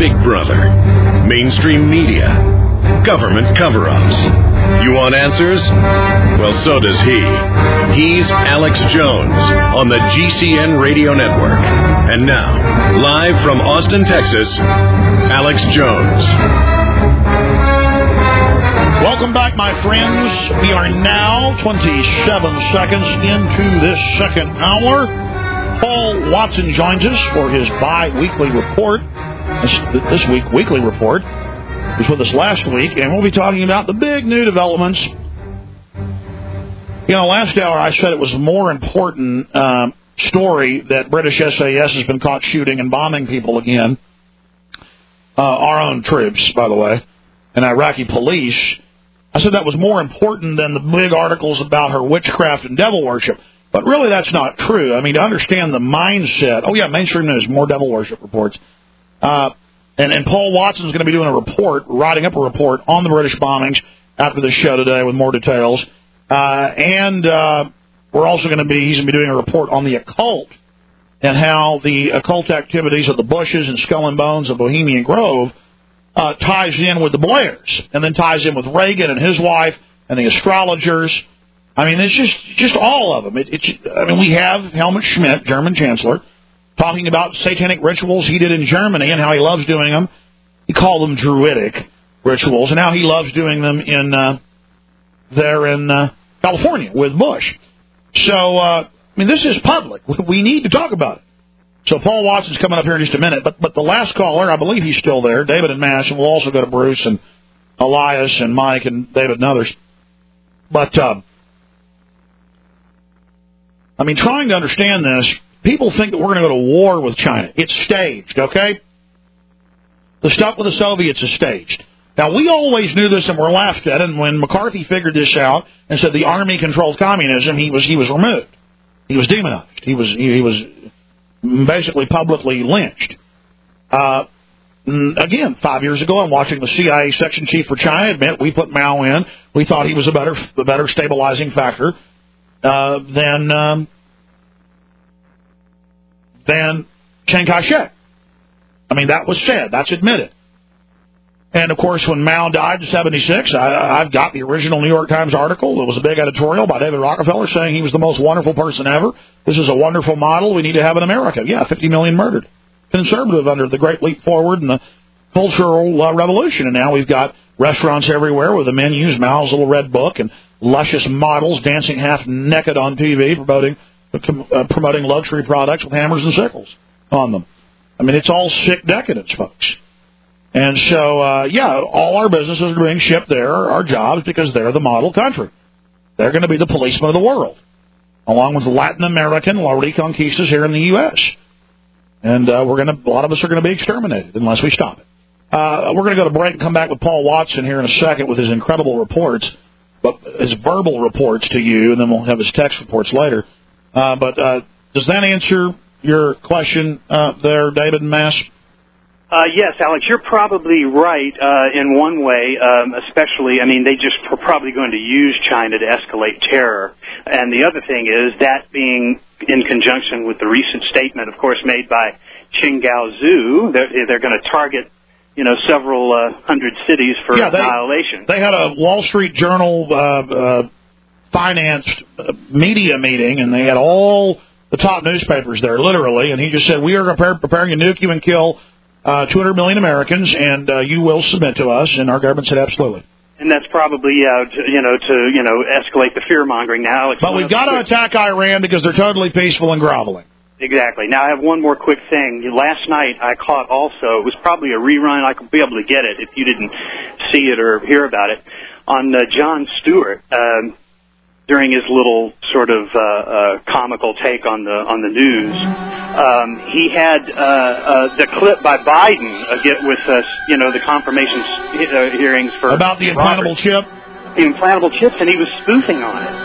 Big Brother, mainstream media, government cover-ups. You want answers? Well, so does he. He's Alex Jones on the GCN Radio Network. And now, live from Austin, Texas, Alex Jones. Welcome back, my friends. We are now 27 seconds into this second hour. Paul Watson joins us for his bi-weekly report. This week, weekly report. He was with us last week, and we'll be talking about the big new developments. You know, last hour I said it was a more important story that British SAS has been caught shooting and bombing people again. Our own troops, by the way, and Iraqi police. I said that was more important than the big articles about her witchcraft and devil worship. But really, that's not true. I mean, to understand the mindset. Oh, yeah, mainstream news, more devil worship reports. And Paul Watson's going to be doing a report, writing up a report on the British bombings after this show today with more details. And we're also going to be, he's going to be doing a report on the occult and how the occult activities of the Bushes and Skull and Bones of Bohemian Grove ties in with the Blairs, and then ties in with Reagan and his wife and the astrologers. I mean, it's just all of them. We have Helmut Schmidt, German Chancellor, talking about satanic rituals he did in Germany and how he loves doing them. He called them Druidic rituals, and now he loves doing them there in California with Bush. So, this is public. We need to talk about it. So Paul Watson's coming up here in just a minute. But the last caller, I believe he's still there, David and Mash, and we'll also go to Bruce and Elias and Mike and David and others. But, trying to understand this, people think that we're going to go to war with China. It's staged, okay? The stuff with the Soviets is staged. Now, we always knew this and were laughed at, and when McCarthy figured this out and said the army controlled communism, he was removed. He was demonized. He was basically publicly lynched. Again, 5 years ago, I'm watching the CIA section chief for China admit we put Mao in. We thought he was a better stabilizing factor than Chiang Kai-shek. That was said. That's admitted. And, of course, when Mao died in 1976, I've got the original New York Times article. It was a big editorial by David Rockefeller saying he was the most wonderful person ever. This is a wonderful model we need to have in America. Yeah, 50 million murdered. Conservative under the Great Leap Forward and the Cultural Revolution. And now we've got restaurants everywhere where the menus, Mao's little red book, and luscious models dancing half naked on TV, promoting luxury products with hammers and sickles on them. It's all sick decadence, folks. And so, all our businesses are being shipped there, our jobs, because they're the model country. They're going to be the policemen of the world, along with the Latin American La Reconquistas here in the U.S. And a lot of us are going to be exterminated unless we stop it. We're going to go to break and come back with Paul Watson here in a second with his incredible reports, but his verbal reports to you, and then we'll have his text reports later. But does that answer your question there, David and Mass? Yes, Alex, you're probably right in one way, especially, they just are probably going to use China to escalate terror. And the other thing is that being in conjunction with the recent statement, of course, made by Qingdao Zhu, they're going to target, several hundred cities for annihilation. They had a Wall Street Journal financed media meeting, and they had all the top newspapers there, literally, and he just said, we are preparing to nuke you and kill 200 million Americans, and you will submit to us. And our government said absolutely. And that's probably, to escalate the fear-mongering now. But we've got to attack Iran because they're totally peaceful and groveling. Exactly. Now, I have one more quick thing. Last night, I caught also, it was probably a rerun. I could be able to get it if you didn't see it or hear about it, on Jon Stewart. During his little sort of comical take on the news, he had the clip by Biden with the confirmation hearings for about the implantable chip. The implantable chips, and he was spoofing on it.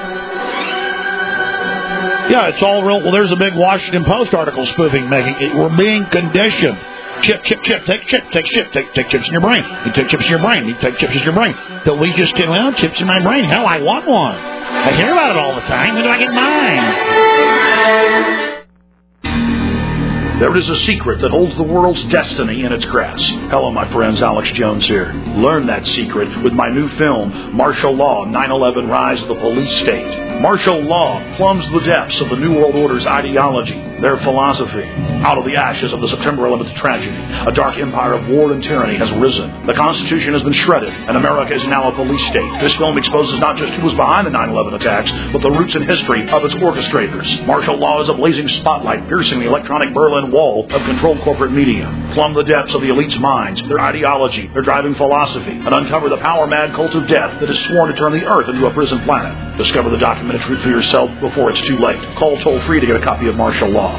Yeah, it's all real. Well, there's a big Washington Post article spoofing, we're being conditioned. Chip, take chips in your brain. You take chips in your brain. You take chips in your brain. So we just get, chips in my brain. Hell, I want one. I hear about it all the time. When do I get mine? There is a secret that holds the world's destiny in its grasp. Hello, my friends. Alex Jones here. Learn that secret with my new film, Martial Law, 9/11 Rise of the Police State. Martial law plumbs the depths of the New World Order's ideology, their philosophy. Out of the ashes of the September 11th tragedy, a dark empire of war and tyranny has risen. The Constitution has been shredded, and America is now a police state. This film exposes not just who was behind the 9/11 attacks, but the roots and history of its orchestrators. Martial law is a blazing spotlight piercing the electronic Berlin Wall of controlled corporate media. Plumb the depths of the elite's minds, their ideology, their driving philosophy, and uncover the power-mad cult of death that is sworn to turn the Earth into a prison planet. Discover the documented truth for yourself before it's too late. Call toll-free to get a copy of Martial Law.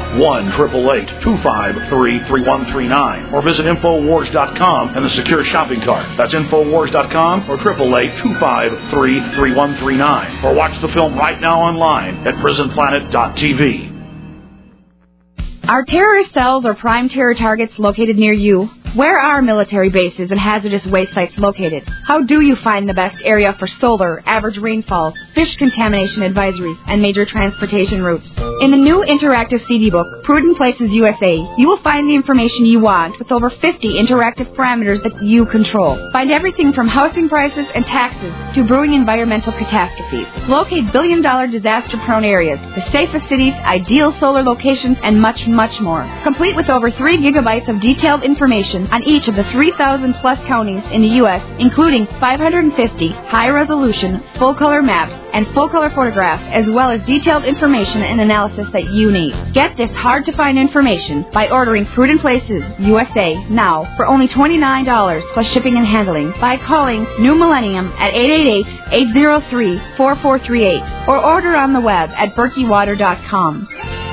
1-888-253-3139. Or visit Infowars.com and the secure shopping cart. That's Infowars.com or 888-253-3139. Or watch the film right now online at PrisonPlanet.tv. Are terrorist cells or prime terror targets located near you? Where are military bases and hazardous waste sites located? How do you find the best area for solar, average rainfall, fish contamination advisories, and major transportation routes? In the new interactive CD book, Prudent Places USA, you will find the information you want with over 50 interactive parameters that you control. Find everything from housing prices and taxes to brewing environmental catastrophes. Locate billion-dollar disaster-prone areas, the safest cities, ideal solar locations, and much, much more. Complete with over 3 gigabytes of detailed information on each of the 3,000-plus counties in the U.S., including 550 high-resolution, full-color maps and full-color photographs, as well as detailed information and analysis that you need. Get this hard-to-find information by ordering Prudent Places USA now for only $29 plus shipping and handling by calling New Millennium at 888-803-4438 or order on the web at berkeywater.com.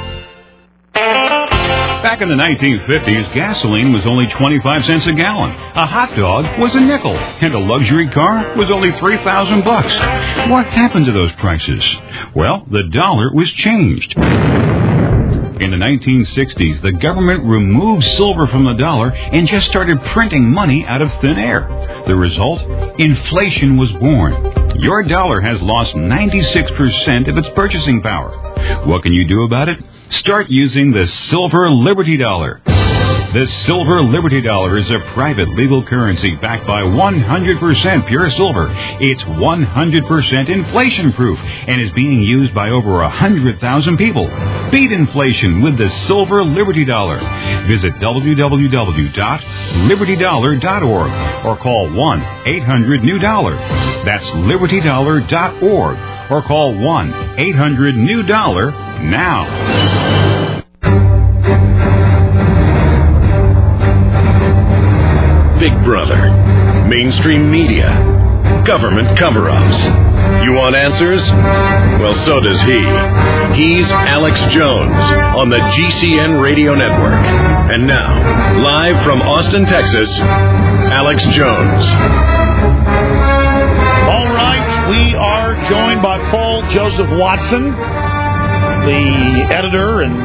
Back in the 1950s, gasoline was only 25 cents a gallon. A hot dog was a nickel, and a luxury car was only $3,000. What happened to those prices? Well, the dollar was changed. In the 1960s, the government removed silver from the dollar and just started printing money out of thin air. The result? Inflation was born. Your dollar has lost 96% of its purchasing power. What can you do about it? Start using the Silver Liberty Dollar. The Silver Liberty Dollar is a private legal currency backed by 100% pure silver. It's 100% inflation-proof and is being used by over 100,000 people. Beat inflation with the Silver Liberty Dollar. Visit www.libertydollar.org or call 1-800-NEW-DOLLAR. That's libertydollar.org or call 1-800-NEW-DOLLAR now. Big Brother, mainstream media, government cover-ups. You want answers? Well, so does he. He's Alex Jones on the GCN Radio Network. And now, live from Austin, Texas, Alex Jones. All right, we are joined by Paul Joseph Watson, the editor and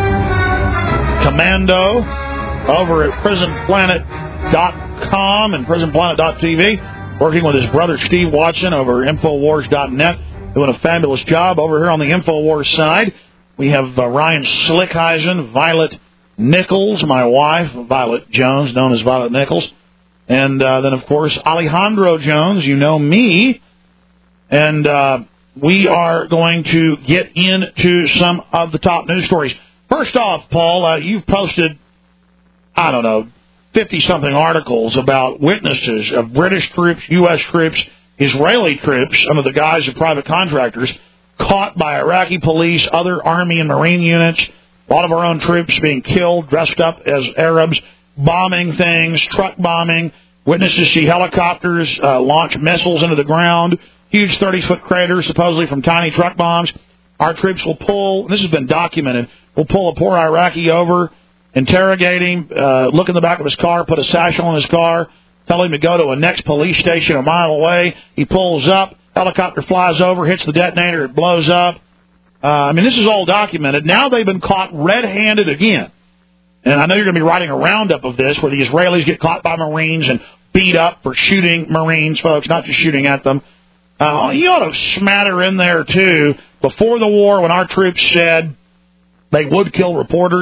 commando over at PrisonPlanet.com and PrisonPlanet.tv, working with his brother Steve Watson over Infowars.net, doing a fabulous job over here on the Infowars side. We have Ryan Slickeisen, Violet Nichols, my wife, Violet Jones, known as Violet Nichols, and then, of course, Alejandro Jones, you know me, and we are going to get into some of the top news stories. First off, Paul, you've posted, 50-something articles about witnesses of British troops, U.S. troops, Israeli troops, some of the guys are private contractors, caught by Iraqi police, other Army and Marine units, a lot of our own troops being killed, dressed up as Arabs, bombing things, truck bombing. Witnesses see helicopters launch missiles into the ground, huge 30-foot craters, supposedly from tiny truck bombs. Our troops will pull, this has been documented, will pull a poor Iraqi over, interrogate him, look in the back of his car, put a satchel in his car, tell him to go to a next police station a mile away. He pulls up, helicopter flies over, hits the detonator, it blows up. This is all documented. Now they've been caught red-handed again. And I know you're going to be writing a roundup of this where the Israelis get caught by Marines and beat up for shooting Marines, folks, not just shooting at them. You ought to smatter in there, too. Before the war, when our troops said they would kill reporters,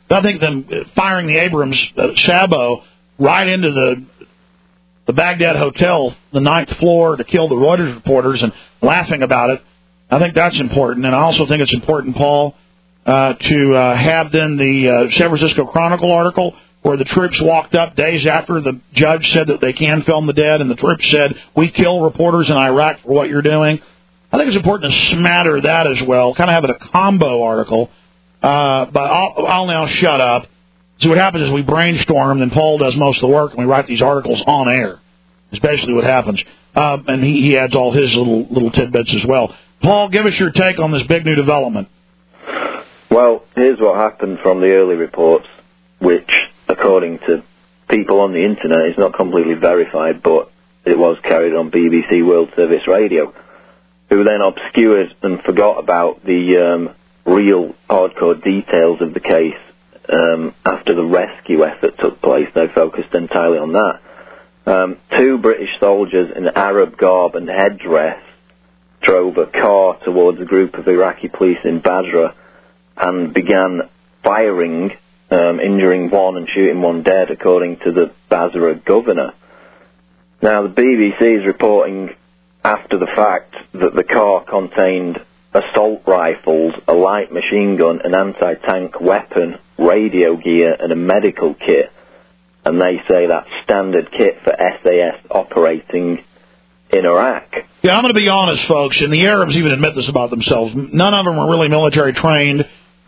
I think them firing the Abrams Sabo right into the Baghdad Hotel, the 9th floor, to kill the Reuters reporters and laughing about it, I think that's important. And I also think it's important, Paul, to have then the San Francisco Chronicle article where the troops walked up days after the judge said that they can film the dead, and the troops said, we kill reporters in Iraq for what you're doing. I think it's important to smatter that as well, kind of have it a combo article. But I'll now shut up. So what happens is we brainstorm, and Paul does most of the work, and we write these articles on air. That's basically what happens. And he adds all his little tidbits as well. Paul, give us your take on this big new development. Well, here's what happened from the early reports, which, according to people on the internet, is not completely verified, but it was carried on BBC World Service Radio, who then obscured and forgot about the real hardcore details of the case after the rescue effort took place. They focused entirely on that. 2 British soldiers in Arab garb and headdress drove a car towards a group of Iraqi police in Basra and began firing, injuring one and shooting one dead, according to the Basra governor. Now, the BBC is reporting after the fact that the car contained assault rifles, a light machine gun, an anti-tank weapon, radio gear, and a medical kit. And they say that's standard kit for SAS operating in Iraq. Yeah, I'm going to be honest, folks, and the Arabs even admit this about themselves. None of them are really military trained.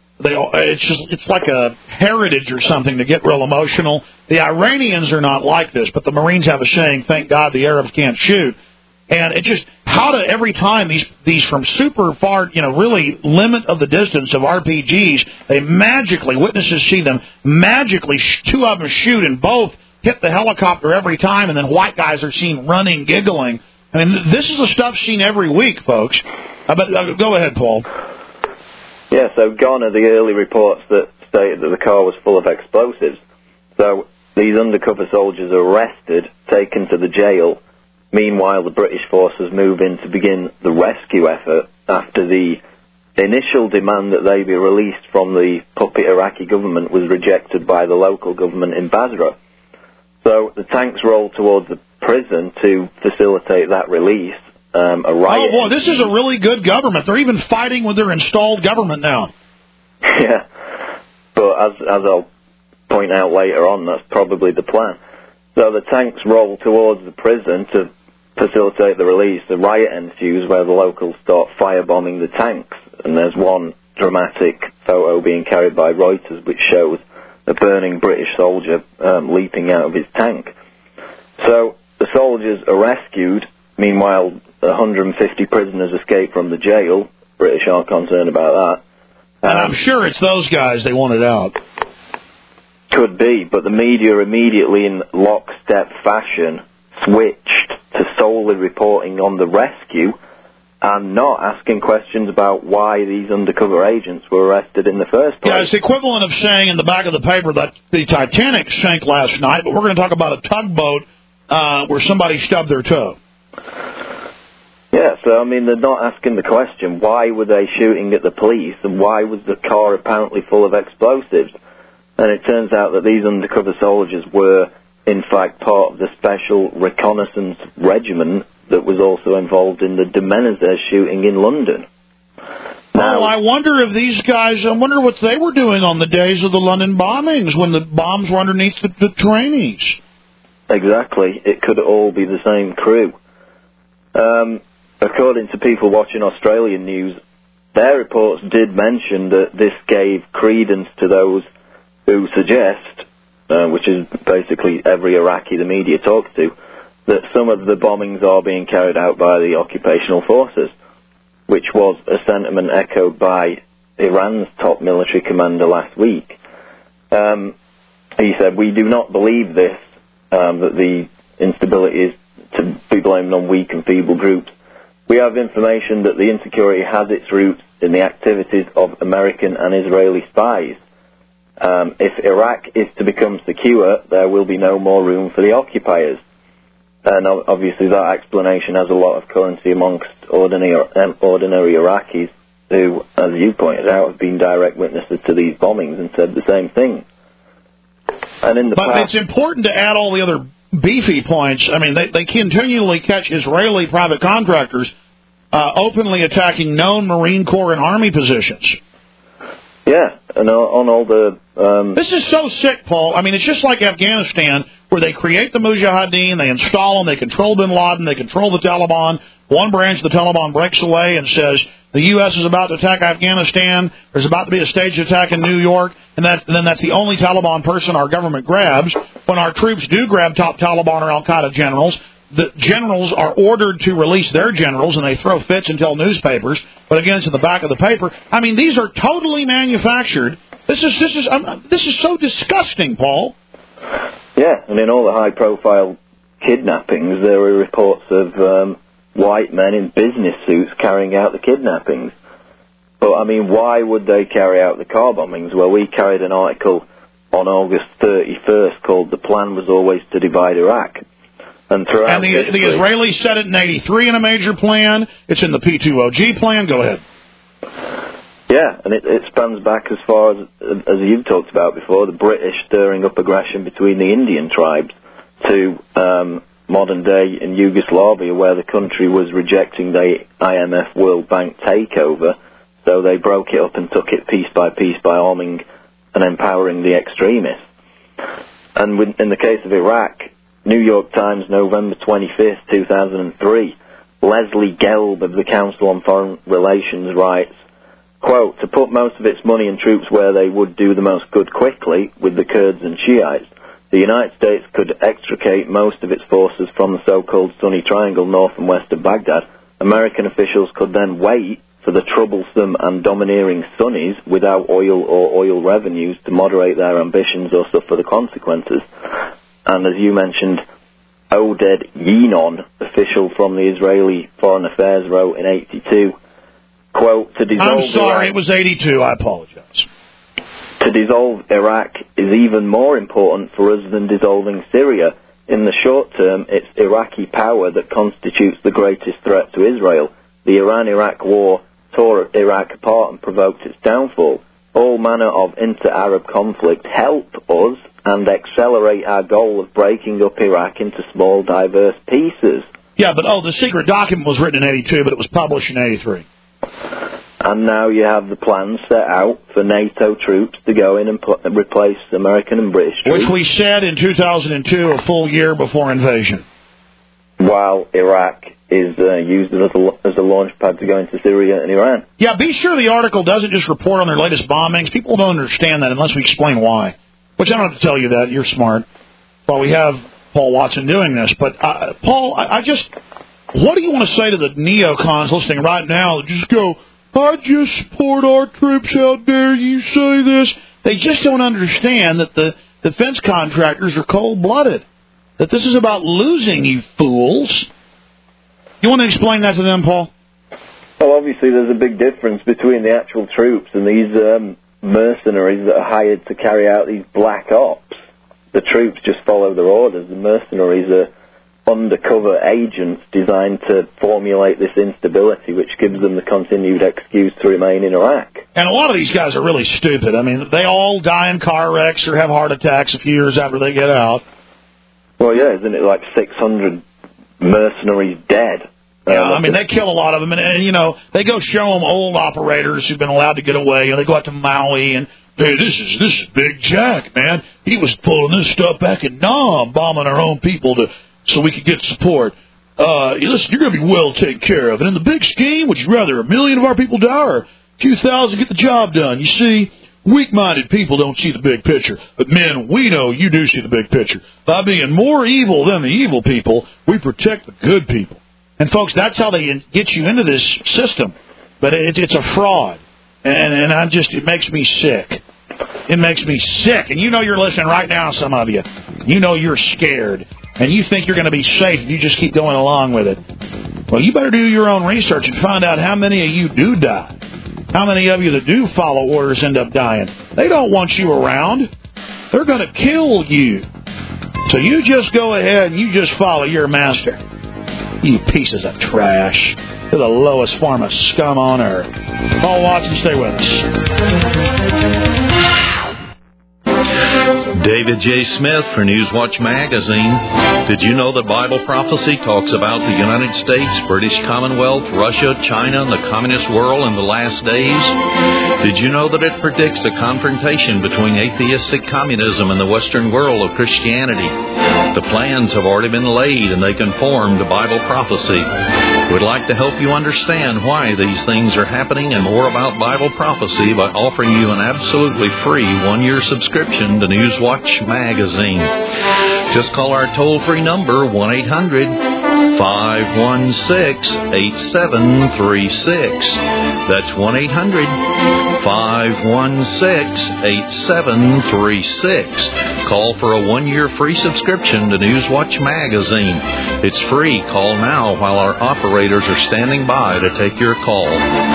It's like a heritage or something to get real emotional. The Iranians are not like this, but the Marines have a saying, thank God the Arabs can't shoot. And it just, how to every time these from super far, really limit of the distance of RPGs, they magically, witnesses see them magically, 2 of them shoot and both hit the helicopter every time, and then white guys are seen running, giggling. I mean, this is the stuff seen every week, folks. But go ahead, Paul. Yeah, so gone are the early reports that stated that the car was full of explosives. So these undercover soldiers are arrested, taken to the jail. Meanwhile, the British forces move in to begin the rescue effort after the initial demand that they be released from the puppet Iraqi government was rejected by the local government in Basra. So the tanks roll towards the prison to facilitate that release. A riot. Oh, boy, this is a really good government. They're even fighting with their installed government now. Yeah, but as I'll point out later on, that's probably the plan. So the tanks roll towards the prison to facilitate the release. The riot ensues where the locals start firebombing the tanks, and there's one dramatic photo being carried by Reuters which shows a burning British soldier leaping out of his tank. So the soldiers are rescued. Meanwhile, 150 prisoners escape from the jail. British aren't concerned about that. And I'm sure it's those guys they wanted out. Could be, but the media immediately, in lockstep fashion, switched to solely reporting on the rescue and not asking questions about why these undercover agents were arrested in the first place. Yeah, it's the equivalent of saying in the back of the paper that the Titanic sank last night, but we're going to talk about a tugboat where somebody stubbed their toe. Yeah, so, I mean, they're not asking the question, why were they shooting at the police, and why was the car apparently full of explosives? And it turns out that these undercover soldiers were, in fact, part of the Special Reconnaissance Regiment that was also involved in the de Menezes shooting in London. Now, I wonder if these guys, I wonder what they were doing on the days of the London bombings when the bombs were underneath the trainees. Exactly. It could all be the same crew. According to people watching Australian news, their reports did mention that this gave credence to those who suggest, which is basically every Iraqi the media talks to, that some of the bombings are being carried out by the occupational forces, which was a sentiment echoed by Iran's top military commander last week. He said, "We do not believe this, that the instability is to be blamed on weak and feeble groups. We have information that the insecurity has its roots in the activities of American and Israeli spies. If Iraq is to become secure, there will be no more room for the occupiers." And obviously that explanation has a lot of currency amongst ordinary Iraqis who, as you pointed out, have been direct witnesses to these bombings and said the same thing. And in the but past, it's important to add all the other beefy points. I mean, they continually catch Israeli private contractors openly attacking known Marine Corps and Army positions. Yeah, and on all the... This is so sick, Paul. I mean, it's just like Afghanistan, where they create the Mujahideen, they install them, they control bin Laden, they control the Taliban. One branch of the Taliban breaks away and says, the U.S. is about to attack Afghanistan, there's about to be a staged attack in New York, and then that's the only Taliban person our government grabs. When our troops do grab top Taliban or al-Qaeda generals, the generals are ordered to release their generals, and they throw fits and tell newspapers. But again, it's in the back of the paper. I mean, these are totally manufactured. This is so disgusting, Paul. Yeah, and in all the high-profile kidnappings, there were reports of white men in business suits carrying out the kidnappings. But, I mean, why would they carry out the car bombings? Well, we carried an article on August 31st called "The Plan Was Always to Divide Iraq." And the Israelis said it in '83 in a major plan. It's in the P2OG plan. Go ahead. Yeah, and it spans back as far as you've talked about before, the British stirring up aggression between the Indian tribes to modern day in Yugoslavia, where the country was rejecting the IMF World Bank takeover, so they broke it up and took it piece by arming and empowering the extremists. And in the case of Iraq, New York Times, November 25th, 2003, Leslie Gelb of the Council on Foreign Relations writes, quote, "To put most of its money and troops where they would do the most good quickly, with the Kurds and Shiites, the United States could extricate most of its forces from the so-called Sunni Triangle north and west of Baghdad. American officials could then wait for the troublesome and domineering Sunnis without oil or oil revenues to moderate their ambitions or suffer the consequences." And as you mentioned, Oded Yinon, official from the Israeli Foreign Affairs, wrote in '82, quote, "To dissolve I'm sorry, Iraq, it was '82. I apologize. To dissolve Iraq is even more important for us than dissolving Syria. In the short term, it's Iraqi power that constitutes the greatest threat to Israel. The Iran-Iraq war tore Iraq apart and provoked its downfall. All manner of inter-Arab conflict help us and accelerate our goal of breaking up Iraq into small, diverse pieces." Yeah, but the secret document was written in '82, but it was published in '83. And now you have the plans set out for NATO troops to go in and replace American and British troops. Which we said in 2002, a full year before invasion. While Iraq is used as a launch pad to go into Syria and Iran. Yeah, be sure the article doesn't just report on their latest bombings. People don't understand that unless we explain why. Which I don't have to tell you that. You're smart. Well, we have Paul Watson doing this. But, Paul, what do you want to say to the neocons listening right now that just go, "I just support our troops out there, you say this"? They just don't understand that the defense contractors are cold-blooded. That this is about losing, you fools. You want to explain that to them, Paul? Well, obviously there's a big difference between the actual troops and these mercenaries that are hired to carry out these black ops. The troops just follow their orders. The mercenaries are undercover agents designed to formulate this instability, which gives them the continued excuse to remain in Iraq. And a lot of these guys are really stupid. I mean, they all die in car wrecks or have heart attacks a few years after they get out. Well, yeah, isn't it like 600 mercenaries dead? Yeah, I mean, they kill a lot of them, and they go show them old operators who've been allowed to get away. They go out to Maui, and, hey, this is Big Jack, man. He was pulling this stuff back in Nam, bombing our own people so we could get support. Listen, you're going to be well taken care of. And in the big scheme, would you rather 1 million of our people die or a few thousand get the job done? You see, weak-minded people don't see the big picture. But, men, we know you do see the big picture. By being more evil than the evil people, we protect the good people. And, folks, that's how they get you into this system. But it's a fraud. And it makes me sick. It makes me sick. And you're listening right now, some of you. You're scared. And you think you're going to be safe if you just keep going along with it. Well, you better do your own research and find out how many of you do die. How many of you that do follow orders end up dying. They don't want you around. They're going to kill you. So you just go ahead and you just follow your master. You pieces of trash. You're the lowest form of scum on earth. Paul Watson, stay with us. David J. Smith for Newswatch Magazine. Did you know that Bible prophecy talks about the United States, British Commonwealth, Russia, China, and the communist world in the last days? Did you know that it predicts a confrontation between atheistic communism and the Western world of Christianity? The plans have already been laid and they conform to Bible prophecy. We'd like to help you understand why these things are happening and more about Bible prophecy by offering you an absolutely free one-year subscription to Newswatch Magazine. Just call our toll-free number, 1-800-516-8736. That's 1-800-516-8736. Call for a one-year free subscription to Newswatch Magazine. It's free. Call now while our operators are standing by to take your call.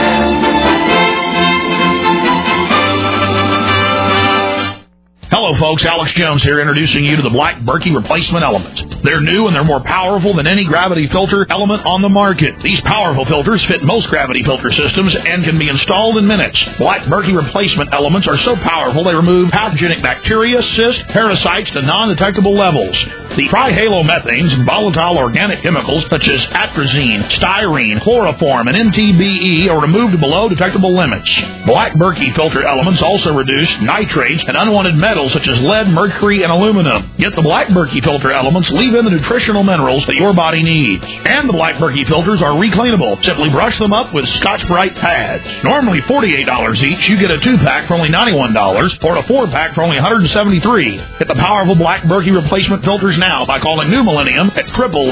Hello, folks. Alex Jones here, introducing you to the Black Berkey Replacement Element. They're new and they're more powerful than any gravity filter element on the market. These powerful filters fit most gravity filter systems and can be installed in minutes. Black Berkey Replacement Elements are so powerful they remove pathogenic bacteria, cysts, parasites to non-detectable levels. The trihalomethanes and volatile organic chemicals such as atrazine, styrene, chloroform, and MTBE are removed below detectable limits. Black Berkey filter elements also reduce nitrates and unwanted metals such as lead, mercury, and aluminum. Get the Black Berkey filter elements, leave in the nutritional minerals that your body needs. And the Black Berkey filters are recleanable. Simply brush them up with Scotch-Brite pads. Normally $48 each, you get a 2-pack for only $91 or a 4-pack for only $173. Get the powerful Black Berkey replacement filters now by calling New Millennium at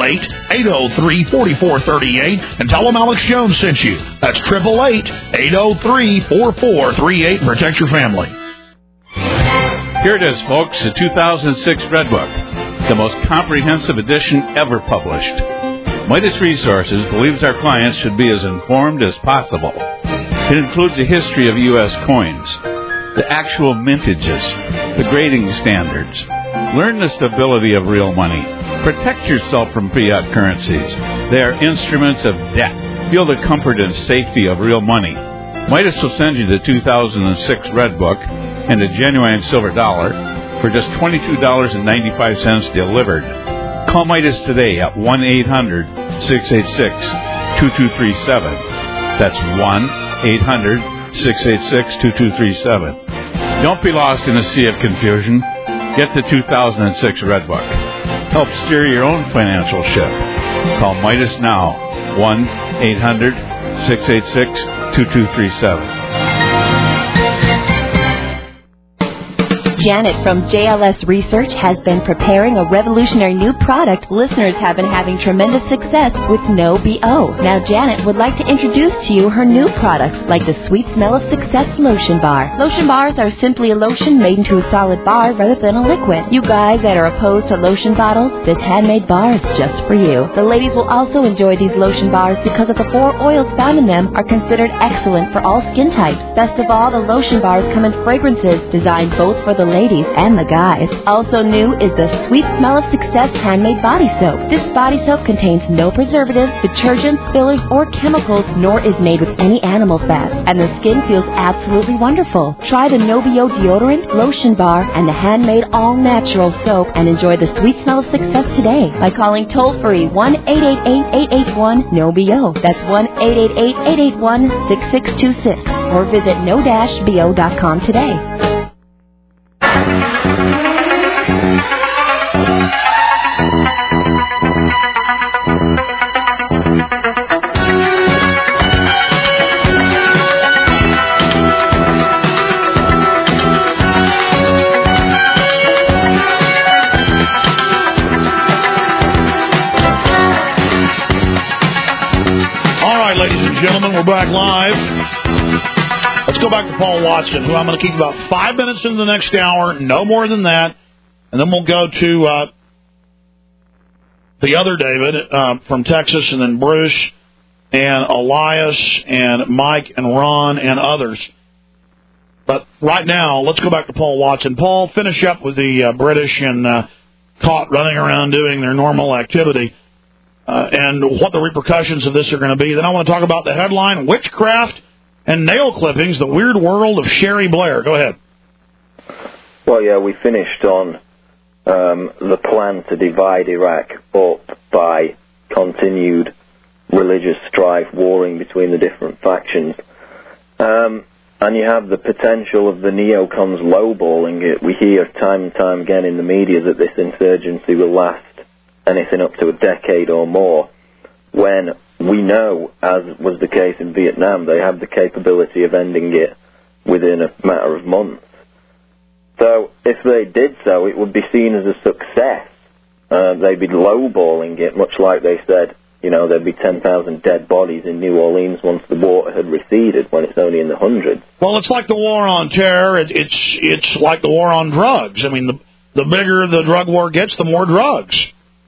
888-803-4438 and tell them Alex Jones sent you. That's 888-803-4438 and protect your family. Here it is, folks, the 2006 Red Book, the most comprehensive edition ever published. Midas Resources believes our clients should be as informed as possible. It includes a history of U.S. coins, the actual mintages, the grading standards. Learn the stability of real money. Protect yourself from fiat currencies. They are instruments of debt. Feel the comfort and safety of real money. Midas will send you the 2006 Red Book and a genuine silver dollar for just $22.95 delivered. Call Midas today at 1-800-686-2237. That's 1-800-686-2237. Don't be lost in a sea of confusion. Get the 2006 Red Book. Help steer your own financial ship. Call Midas now, 1-800-686-2237. Janet from JLS Research has been preparing a revolutionary new product listeners have been having tremendous success with no BO. Now Janet would like to introduce to you her new products like the Sweet Smell of Success Lotion Bar. Lotion bars are simply a lotion made into a solid bar rather than a liquid. You guys that are opposed to lotion bottles, this handmade bar is just for you. The ladies will also enjoy these lotion bars because of the 4 oils found in them are considered excellent for all skin types. Best of all, the lotion bars come in fragrances designed both for the ladies and the guys. Also new is the Sweet Smell of Success Handmade Body Soap. This body soap contains no preservatives, detergents, fillers, or chemicals, nor is made with any animal fat. And the skin feels absolutely wonderful. Try the No-BO deodorant, lotion bar, and the handmade all-natural soap and enjoy the sweet smell of success today by calling toll-free 1-888-881-NO-BO. That's 1-888-881-6626. Or visit no-bo.com today. Gentlemen, we're back live. Let's go back to Paul Watson, who I'm going to keep about 5 minutes into the next hour, no more than that, and then we'll go to the other David from Texas, and then Bruce and Elias and Mike and Ron and others. But right now, let's go back to Paul Watson. Paul, finish up with the British and caught running around doing their normal activity. and what the repercussions of this are going to be. Then I want to talk about the headline, Witchcraft and Nail Clippings, the Weird World of Sherry Blair. Go ahead. Well, yeah, we finished on the plan to divide Iraq up by continued religious strife, warring between the different factions. And you have the potential of the neocons lowballing it. We hear time and time again in the media that this insurgency will last anything up to a decade or more, when we know, as was the case in Vietnam, they have the capability of ending it within a matter of months. So if they did so, it would be seen as a success. They'd be lowballing it, much like they said, you know, there'd be 10,000 dead bodies in New Orleans once the water had receded, when it's only in the hundreds. Well, it's like the war on terror. It's like the war on drugs. I mean, the bigger the drug war gets, the more drugs.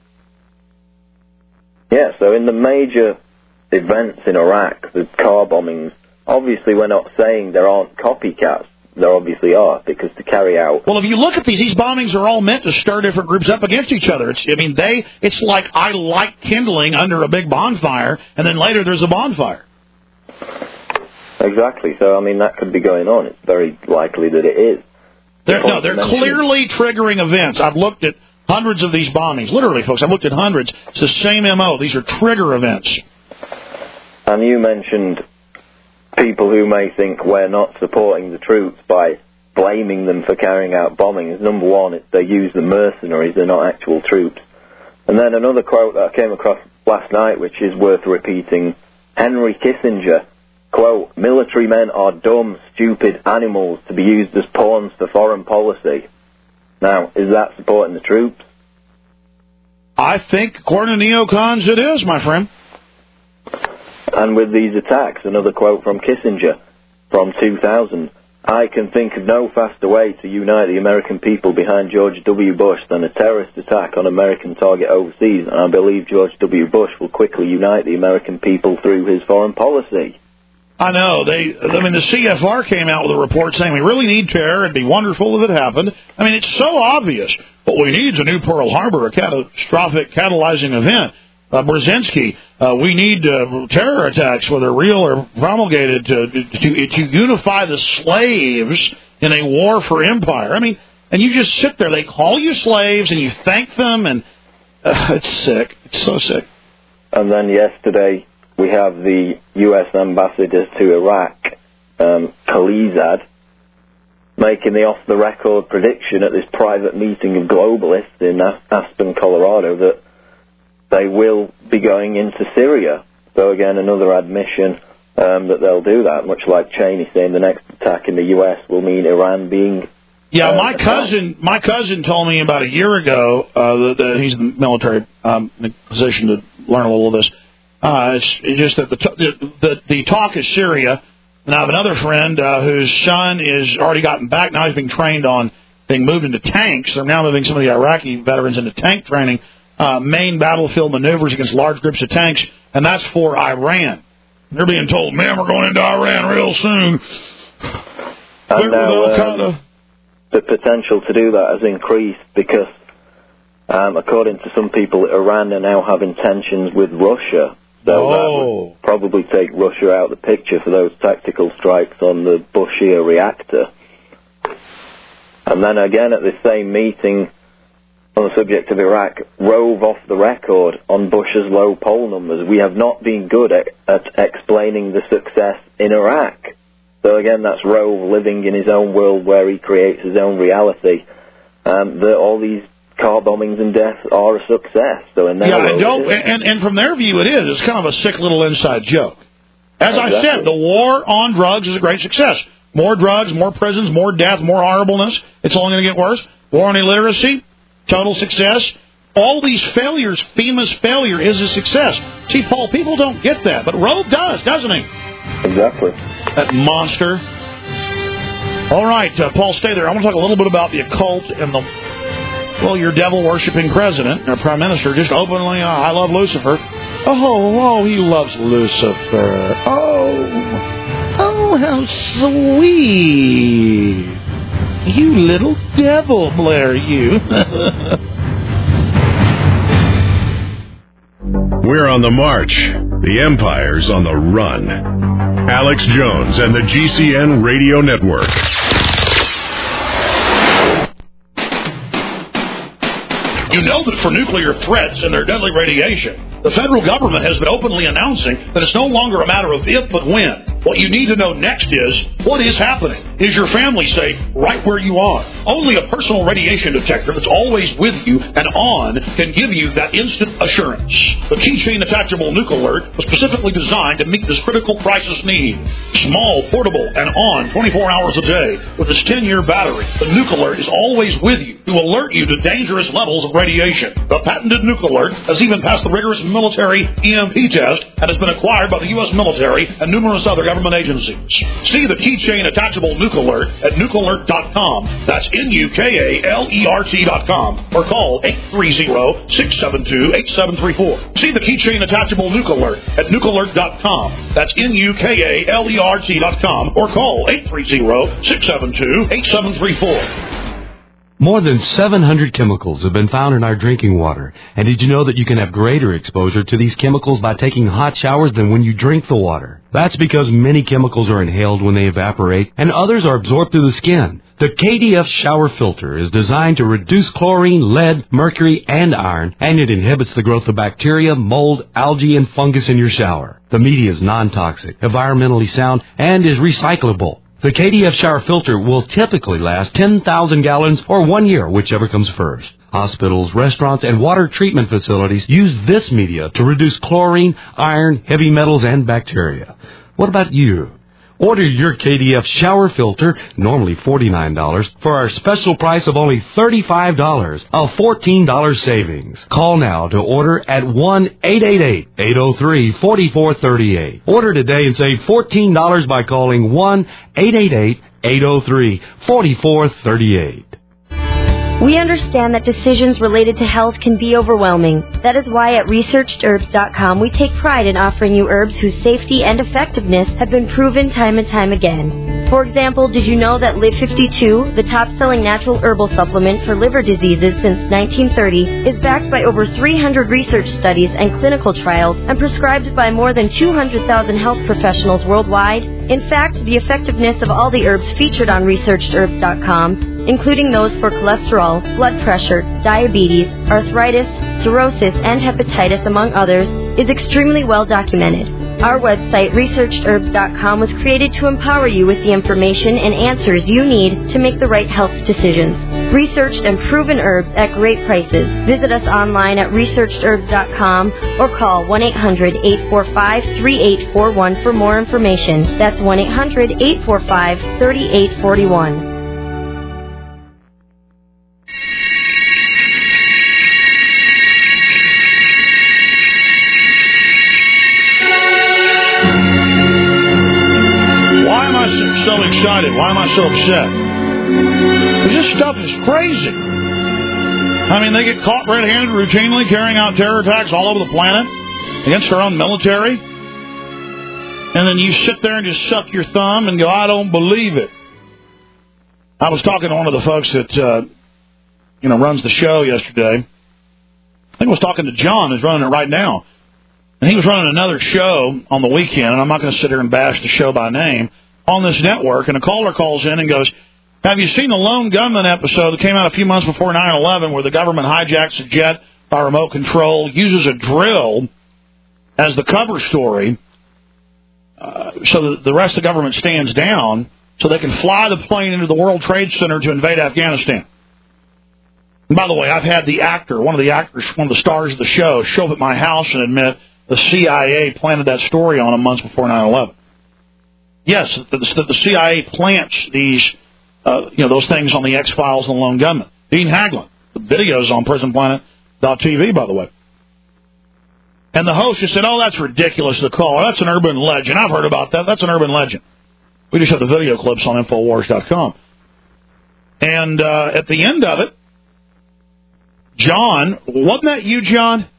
Yeah, so in the major events in Iraq, the car bombings, obviously we're not saying there aren't copycats. There obviously are, because to carry out... Well, if you look at these bombings are all meant to stir different groups up against each other. It's like I light kindling under a big bonfire, and then later there's a bonfire. Exactly. So, I mean, that could be going on. It's very likely that it is. They're clearly triggering events. I've looked at hundreds of these bombings. Literally, folks, I've looked at hundreds. It's the same MO. These are trigger events. And you mentioned people who may think we're not supporting the troops by blaming them for carrying out bombings. Number one, they use the mercenaries, they're not actual troops. And then another quote that I came across last night, which is worth repeating, Henry Kissinger, quote, "Military men are dumb, stupid animals to be used as pawns for foreign policy." Now, is that supporting the troops? I think, according to neocons, it is, my friend. And with these attacks, another quote from Kissinger from 2000, "I can think of no faster way to unite the American people behind George W. Bush than a terrorist attack on American target overseas, and I believe George W. Bush will quickly unite the American people through his foreign policy." I know. The CFR came out with a report saying we really need terror. It'd be wonderful if it happened. I mean, it's so obvious. What we need is a new Pearl Harbor, a catastrophic catalyzing event. Brzezinski, we need terror attacks, whether real or promulgated, to unify the slaves in a war for empire. I mean, and you just sit there. They call you slaves, and you thank them, and it's sick. It's so sick. And then yesterday, we have the U.S. ambassador to Iraq, Khalilzad, making the off-the-record prediction at this private meeting of globalists in Aspen, Colorado, that they will be going into Syria. So again, another admission that they'll do that, much like Cheney saying the next attack in the U.S. will mean Iran being... Yeah, my cousin told me about a year ago that he's in the military position to learn a little of this. It's just that the talk is Syria, and I have another friend whose son is already gotten back. Now he's being trained on being moved into tanks. They're now moving some of the Iraqi veterans into tank training. Main battlefield maneuvers against large groups of tanks, and that's for Iran. They're being told, man, we're going into Iran real soon. And now, the potential to do that has increased because, according to some people, Iran now have intentions with Russia. So that would probably take Russia out of the picture for those tactical strikes on the Bushehr reactor. And then again at this same meeting, on the subject of Iraq, Rove off the record on Bush's low poll numbers. We have not been good at explaining the success in Iraq. So again, that's Rove living in his own world where he creates his own reality. That all these car bombings and deaths are a success. So in and from their view, it is. It's kind of a sick little inside joke. As I said, the war on drugs is a great success. More drugs, more prisons, more death, more horribleness. It's only going to get worse. War on illiteracy. Total success. All these failures, FEMA's failure is a success. See, Paul, people don't get that, but Rove does, doesn't he? Exactly. That monster. All right, Paul, stay there. I want to talk a little bit about the occult and your devil-worshipping president, our prime minister, just openly, I love Lucifer. Oh, he loves Lucifer. Oh, how sweet. You little devil, Blair, you. We're on the march. The Empire's on the run. Alex Jones and the GCN Radio Network. You know that for nuclear threats and their deadly radiation, the federal government has been openly announcing that it's no longer a matter of if, but when. What you need to know next is, what is happening? Is your family safe right where you are? Only a personal radiation detector that's always with you and on can give you that instant assurance. The Keychain Attachable Nuke Alert was specifically designed to meet this critical crisis need. Small, portable, and on 24 hours a day with its 10-year battery, the Nuke Alert is always with you to alert you to dangerous levels of radiation. The patented Nuke Alert has even passed the rigorous military EMP test and has been acquired by the U.S. military and numerous other government agencies. See the Keychain Attachable Nuke Alert at nukealert.com. That's NUKALERT.com. Or call 830-672-8734. See the Keychain Attachable Nuke Alert at nukealert.com. That's NUKALERT.com. Or call 830-672-8734. More than 700 chemicals have been found in our drinking water. And did you know that you can have greater exposure to these chemicals by taking hot showers than when you drink the water? That's because many chemicals are inhaled when they evaporate, and others are absorbed through the skin. The KDF shower filter is designed to reduce chlorine, lead, mercury, and iron, and it inhibits the growth of bacteria, mold, algae, and fungus in your shower. The media is non-toxic, environmentally sound, and is recyclable. The KDF shower filter will typically last 10,000 gallons or 1 year, whichever comes first. Hospitals, restaurants, and water treatment facilities use this media to reduce chlorine, iron, heavy metals, and bacteria. What about you? Order your KDF shower filter, normally $49, for our special price of only $35, a $14 savings. Call now to order at 1-888-803-4438. Order today and save $14 by calling 1-888-803-4438. We understand that decisions related to health can be overwhelming. That is why at ResearchedHerbs.com we take pride in offering you herbs whose safety and effectiveness have been proven time and time again. For example, did you know that Live 52, the top-selling natural herbal supplement for liver diseases since 1930, is backed by over 300 research studies and clinical trials and prescribed by more than 200,000 health professionals worldwide? In fact, the effectiveness of all the herbs featured on ResearchedHerbs.com, including those for cholesterol, blood pressure, diabetes, arthritis, cirrhosis, and hepatitis, among others, is extremely well documented. Our website, ResearchedHerbs.com, was created to empower you with the information and answers you need to make the right health decisions. Researched and proven herbs at great prices. Visit us online at ResearchedHerbs.com or call 1-800-845-3841 for more information. That's 1-800-845-3841. So excited. Why am I so upset? Because this stuff is crazy. I mean, they get caught red-handed routinely carrying out terror attacks all over the planet against our own military. And then you sit there and just suck your thumb and go, I don't believe it. I was talking to one of the folks that, runs the show yesterday. I think I was talking to John, who's running it right now. And he was running another show on the weekend, and I'm not going to sit here and bash the show by name, on this network, and a caller calls in and goes, have you seen the Lone Gunman episode that came out a few months before 9/11 where the government hijacks a jet by remote control, uses a drill as the cover story so that the rest of the government stands down so they can fly the plane into the World Trade Center to invade Afghanistan? And by the way, I've had the actor, one of the stars of the show up at my house and admit the CIA planted that story on him months before 9/11. Yes, the CIA plants these, those things on the X-Files and the Lone Gunman. Dean Haglund. The video's on PrisonPlanet.tv, by the way. And the host just said, oh, that's ridiculous to call. That's an urban legend. I've heard about that. That's an urban legend. We just have the video clips on Infowars.com. And at the end of it, John, wasn't that you, John?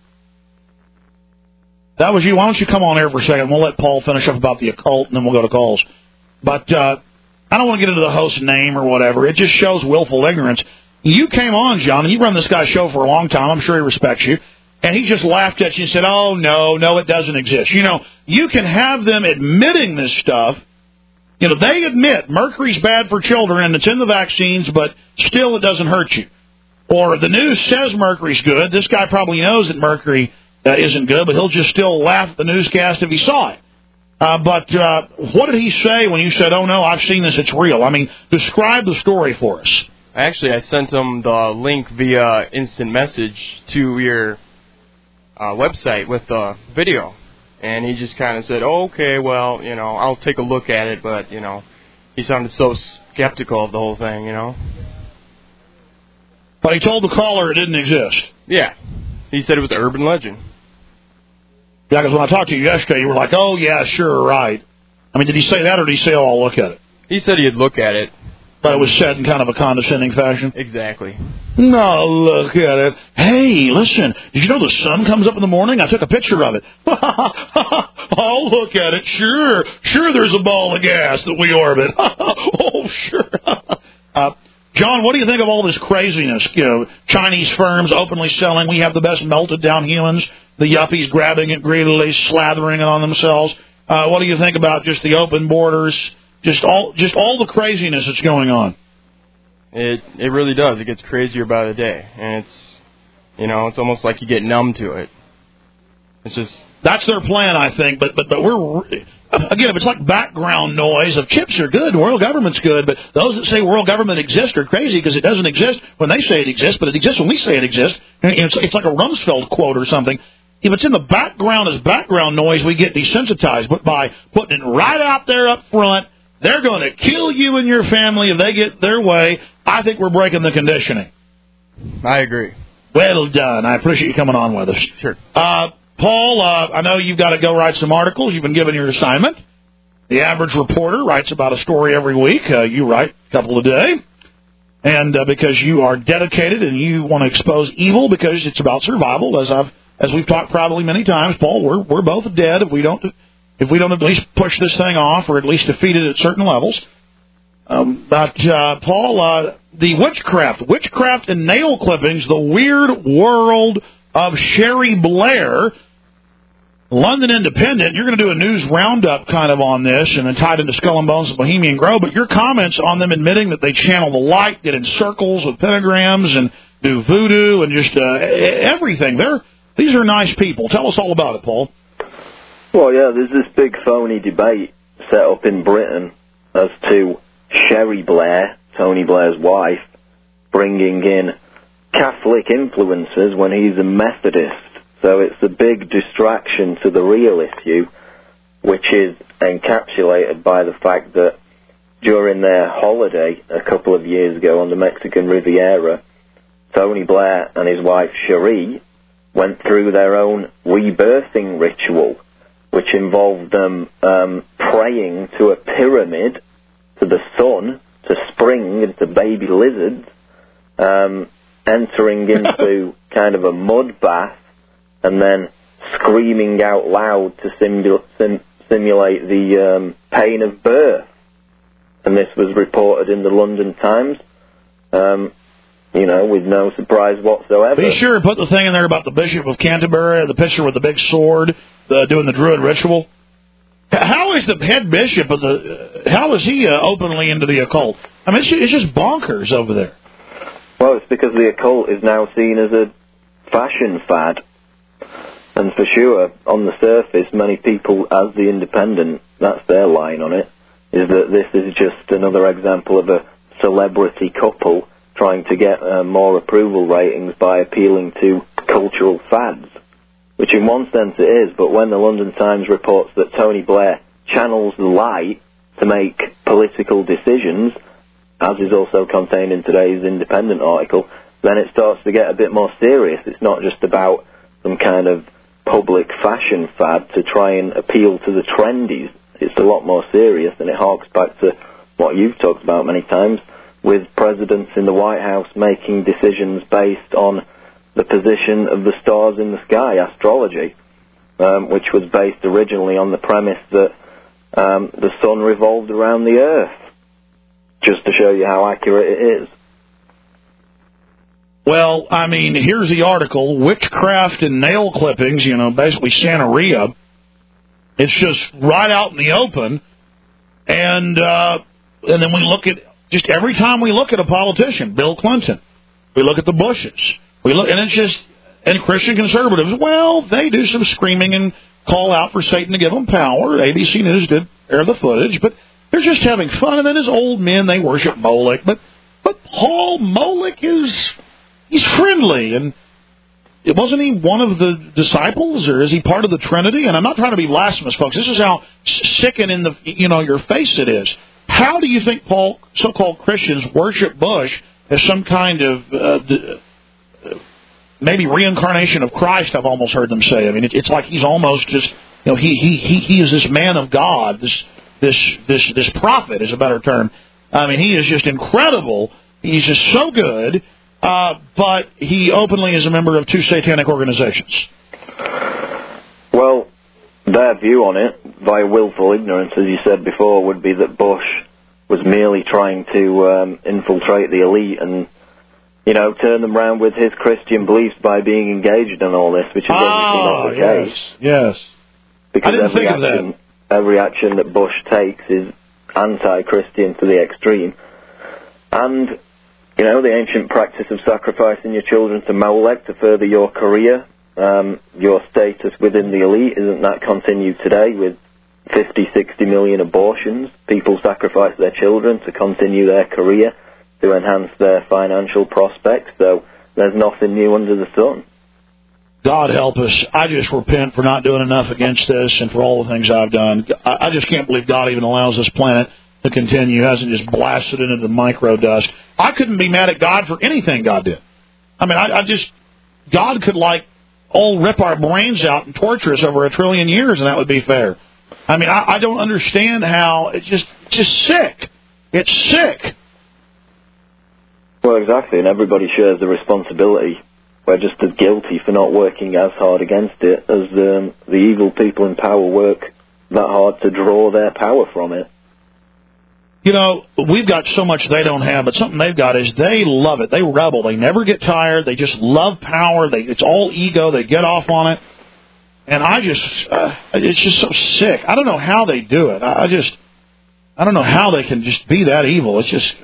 That was you. Why don't you come on air for a second? We'll let Paul finish up about the occult, and then we'll go to calls. But I don't want to get into the host's name or whatever. It just shows willful ignorance. You came on, John, and you run this guy's show for a long time. I'm sure he respects you. and he just laughed at you and said, oh, no, it doesn't exist. You know, you can have them admitting this stuff. You know, they admit mercury's bad for children and it's in the vaccines, but still it doesn't hurt you. Or the news says mercury's good. This guy probably knows that mercury isn't good, but he'll just still laugh at the newscast if he saw it. But what did he say when you said, oh, no, I've seen this, it's real? I mean, describe the story for us. Actually, I sent him the link via instant message to your website with the video. And he just kind of said, oh, okay, well, you know, I'll take a look at it. But, you know, he sounded so skeptical of the whole thing, you know. But he told the caller it didn't exist. Yeah. He said it was an urban legend. Yeah, because when I talked to you yesterday, you were like, oh, yeah, sure, right. I mean, did he say that or did he say, oh, I'll look at it? He said he'd look at it. But it was said in kind of a condescending fashion? Exactly. No, look at it. Hey, listen, did you know the sun comes up in the morning? I took a picture of it. I'll look at it. Sure, there's a ball of gas that we orbit. Oh, sure. John, what do you think of all this craziness? You know, Chinese firms openly selling, we have the best melted down humans, the yuppies grabbing it greedily, slathering it on themselves. What do you think about just the open borders? Just all the craziness that's going on. It really does. It gets crazier by the day, and it's almost like you get numb to it. It's just that's their plan, I think. But we're again, if it's like background noise of chips are good, world government's good, but those that say world government exists are crazy because it doesn't exist when they say it exists, but it exists when we say it exists. And it's like a Rumsfeld quote or something. If it's in the background as background noise, we get desensitized. But by putting it right out there up front, they're going to kill you and your family if they get their way. I think we're breaking the conditioning. I agree. Well done. I appreciate you coming on with us. Sure. Paul, I know you've got to go write some articles. You've been given your assignment. The average reporter writes about a story every week. You write a couple a day. And because you are dedicated and you want to expose evil because it's about survival, as we've talked probably many times, Paul, we're both dead if we don't at least push this thing off or at least defeat it at certain levels. But Paul, the witchcraft and nail clippings, the weird world of Sherry Blair, London Independent. You're going to do a news roundup kind of on this and then tied into Skull and Bones and Bohemian Grove. But your comments on them admitting that they channel the light, get in circles with pentagrams and do voodoo and just everything. These are nice people. Tell us all about it, Paul. Well, yeah, there's this big phony debate set up in Britain as to Sherry Blair, Tony Blair's wife, bringing in Catholic influences when he's a Methodist. So it's a big distraction to the real issue, which is encapsulated by the fact that during their holiday a couple of years ago on the Mexican Riviera, Tony Blair and his wife Cherie went through their own rebirthing ritual, which involved them praying to a pyramid, to the sun, to spring, and to baby lizards, entering into kind of a mud bath, and then screaming out loud to simulate the pain of birth. And this was reported in the London Times, with no surprise whatsoever. Be sure to put the thing in there about the Bishop of Canterbury, the picture with the big sword, doing the Druid ritual. How is the head bishop how is he openly into the occult? I mean, it's just bonkers over there. Well, it's because the occult is now seen as a fashion fad. And for sure, on the surface, many people, as the Independent, that's their line on it, is that this is just another example of a celebrity couple trying to get more approval ratings by appealing to cultural fads, which in one sense it is, but when the London Times reports that Tony Blair channels the light to make political decisions, as is also contained in today's Independent article, then it starts to get a bit more serious. It's not just about some kind of public fashion fad to try and appeal to the trendies. It's a lot more serious, and it harks back to what you've talked about many times, with presidents in the White House making decisions based on the position of the stars in the sky, astrology, which was based originally on the premise that the sun revolved around the earth, just to show you how accurate it is. Well, I mean, here's the article, Witchcraft and Nail Clippings, basically Santeria. It's just right out in the open. And then we look at, just every time we look at a politician, Bill Clinton, we look at the Bushes, and it's just, and Christian conservatives, well, they do some screaming and call out for Satan to give them power. ABC News did air the footage, but they're just having fun. And then as old men, they worship Moloch. But Paul Moloch he's friendly, and wasn't he one of the disciples, or is he part of the Trinity? And I'm not trying to be blasphemous, folks. This is how sick and in the your face it is. How do you think so-called Christians worship Bush as some kind of maybe reincarnation of Christ? I've almost heard them say. I mean, it's like he's almost just he is this man of God, this prophet is a better term. I mean, he is just incredible. He's just so good. But he openly is a member of 2 satanic organizations. Well, their view on it, by willful ignorance, as you said before, would be that Bush was merely trying to infiltrate the elite and, turn them around with his Christian beliefs by being engaged in all this, which is obviously not the case. Yes. Because I didn't think of that. Every action that Bush takes is anti-Christian to the extreme. And the ancient practice of sacrificing your children to Molech to further your career, your status within the elite, isn't that continued today with 50, 60 million abortions? People sacrifice their children to continue their career, to enhance their financial prospects, so there's nothing new under the sun. God help us. I just repent for not doing enough against this and for all the things I've done. I just can't believe God even allows this planet to continue. He hasn't just blasted it into micro dust. I couldn't be mad at God for anything God did. I mean, God could rip our brains out and torture us over 1 trillion years, and that would be fair. I mean, I don't understand how it's just sick. It's sick. Well, exactly, and everybody shares the responsibility. We're just as guilty for not working as hard against it as the evil people in power work that hard to draw their power from it. We've got so much they don't have, but something they've got is they love it. They rebel. They never get tired. They just love power. It's all ego. They get off on it. And it's just so sick. I don't know how they do it. I don't know how they can just be that evil. It's just,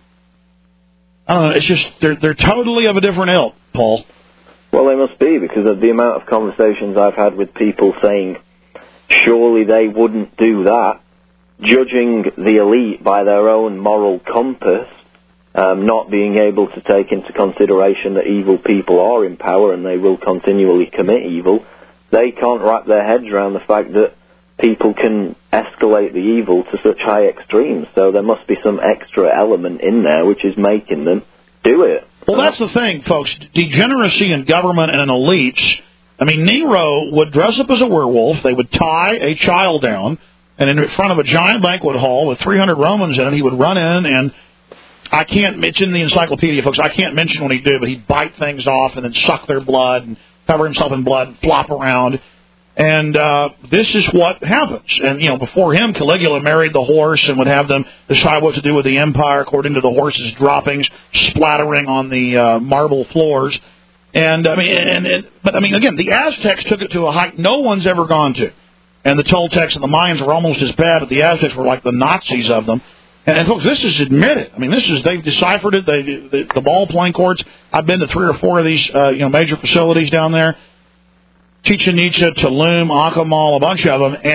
I don't know. It's just, they're totally of a different ilk, Paul. Well, they must be, because of the amount of conversations I've had with people saying, surely they wouldn't do that. Judging the elite by their own moral compass, not being able to take into consideration that evil people are in power and they will continually commit evil, they can't wrap their heads around the fact that people can escalate the evil to such high extremes. So there must be some extra element in there which is making them do it. Well, that's the thing, folks. Degeneracy in government and in elites. I mean, Nero would dress up as a werewolf. They would tie a child down, and in front of a giant banquet hall with 300 Romans in it, he would run in, and it's in the encyclopedia, folks. I can't mention what he'd do, but he'd bite things off and then suck their blood and cover himself in blood and flop around. And this is what happens. And, before him, Caligula married the horse and would have them decide what to do with the empire according to the horse's droppings splattering on the marble floors. And, again, the Aztecs took it to a height no one's ever gone to. And the Toltecs and the Mayans were almost as bad, but the Aztecs were like the Nazis of them. And folks, this is admitted. I mean, they've deciphered it. The ball playing courts. I've been to 3 or 4 of these, major facilities down there. Chichen Itza, Tulum, Acamal, a bunch of them,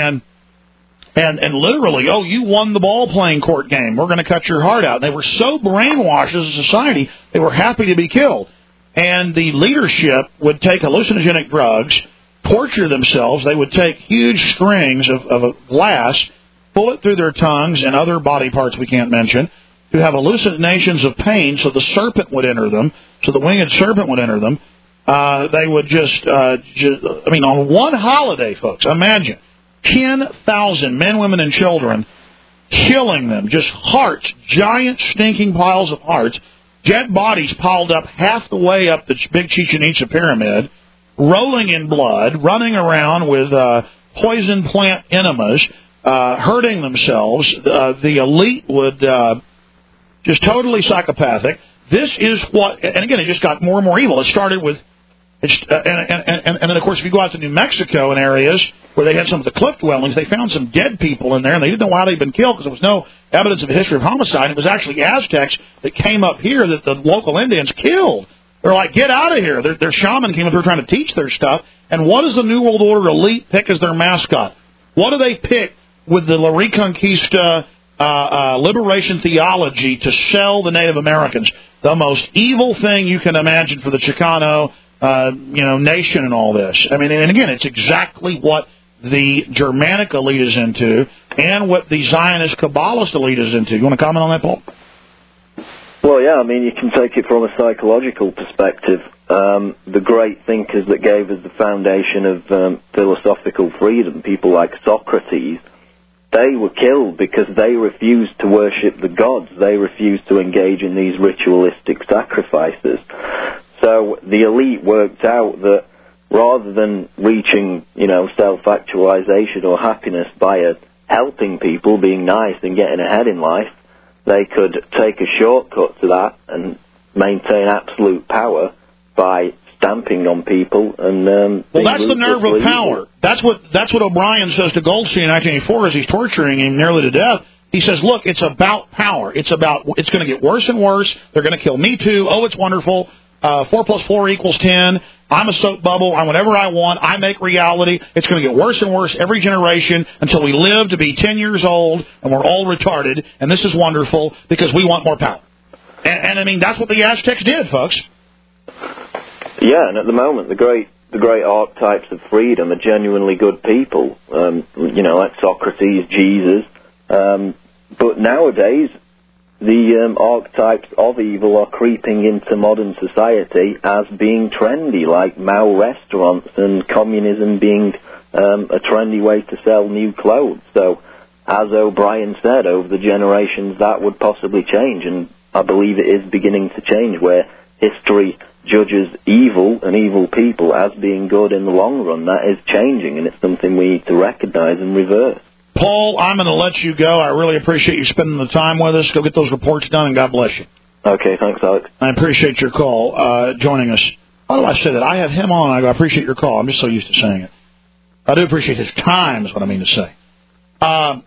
and literally, you won the ball playing court game. We're going to cut your heart out. And they were so brainwashed as a society, they were happy to be killed. And the leadership would take hallucinogenic drugs, torture themselves. They would take huge strings of glass, pull it through their tongues and other body parts we can't mention, to have hallucinations of pain, so the serpent would enter them, so the winged serpent would enter them. They would on one holiday, folks, imagine 10,000 men, women, and children, killing them, just hearts, giant stinking piles of hearts, dead bodies piled up half the way up the big Chichen Itza pyramid, rolling in blood, running around with poison plant enemas, hurting themselves. The elite would just totally psychopathic. This is what, and again, it just got more and more evil. It started with, and then of course, if you go out to New Mexico and areas where they had some of the cliff dwellings, they found some dead people in there, and they didn't know why they'd been killed because there was no evidence of a history of homicide. It was actually Aztecs that came up here that the local Indians killed. They're like, get out of here. Their shaman came up here trying to teach their stuff. And what does the New World Order elite pick as their mascot? What do they pick with the La Reconquista liberation theology to sell the Native Americans? The most evil thing you can imagine for the Chicano nation and all this. I mean, and again, it's exactly what the Germanic elite is into and what the Zionist Kabbalist elite is into. You want to comment on that, Paul? Well, yeah, I mean, you can take it from a psychological perspective. The great thinkers that gave us the foundation of philosophical freedom, people like Socrates, they were killed because they refused to worship the gods. They refused to engage in these ritualistic sacrifices. So the elite worked out that rather than reaching, self-actualization or happiness by helping people, being nice and getting ahead in life, they could take a shortcut to that and maintain absolute power by stamping on people and well, that's the nerve of power. That's what O'Brien says to Goldstein in 1984 as he's torturing him nearly to death. He says, look, it's about power. It's going to get worse and worse. They're going to kill me too. Oh, it's wonderful. 4 + 4 = 10. I'm a soap bubble. I'm whatever I want. I make reality. It's going to get worse and worse every generation until we live to be 10 years old and we're all retarded. And this is wonderful because we want more power. And I mean, that's what the Aztecs did, folks. Yeah, and at the moment, the great archetypes of freedom are genuinely good people. Like Socrates, Jesus. But nowadays, the archetypes of evil are creeping into modern society as being trendy, like Mao restaurants and communism being a trendy way to sell new clothes. So, as O'Brien said, over the generations that would possibly change, and I believe it is beginning to change, where history judges evil and evil people as being good in the long run. That is changing, and it's something we need to recognize and reverse. Paul, I'm going to let you go. I really appreciate you spending the time with us. Go get those reports done, and God bless you. Okay, thanks, Alex. I appreciate your call, joining us. Why do I say that? I have him on, and I appreciate your call. I'm just so used to saying it. I do appreciate his time, is what I mean to say.